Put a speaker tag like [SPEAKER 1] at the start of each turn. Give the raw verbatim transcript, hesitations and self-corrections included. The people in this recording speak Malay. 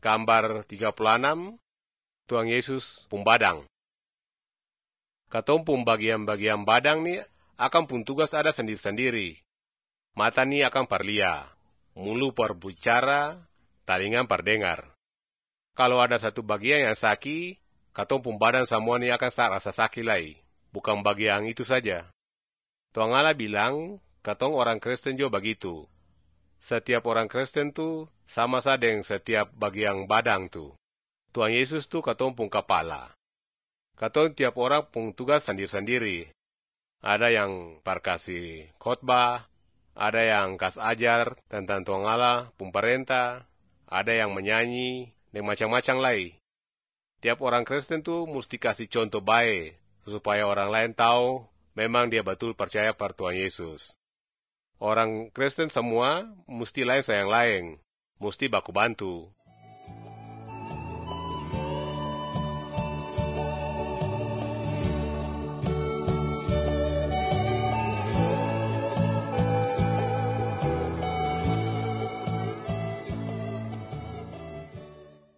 [SPEAKER 1] gambar tiga puluh enam, Tuhan Yesus pun badang. Katong pun bagian-bagian badang ni akan pun tugas ada sendiri-sendiri. Mata ni akan parlia, mulu perbicara, talingan pardengar. Kalau ada satu bagian yang sakit, katong pun badan semua ni akan rasa sakit lagi. Bukan bagian itu saja. Tuhan Allah bilang, katong orang Kristen juga begitu. Setiap orang Kristen tu sama saja dengan setiap bagian badang tu. Tuhan Yesus tu katong pun kepala. Katong tiap orang pun tugas sendiri-sendiri. Ada yang parkasi khotbah, ada yang kas ajar tentang Tuhan Allah pun perintah, ada yang menyanyi, dan macam-macam lain. Tiap orang Kristen tu mesti kasih contoh baik, supaya orang lain tahu memang dia betul percaya pada Tuhan Yesus. Orang Kristen semua mesti lain sayang lain, mesti baku bantu.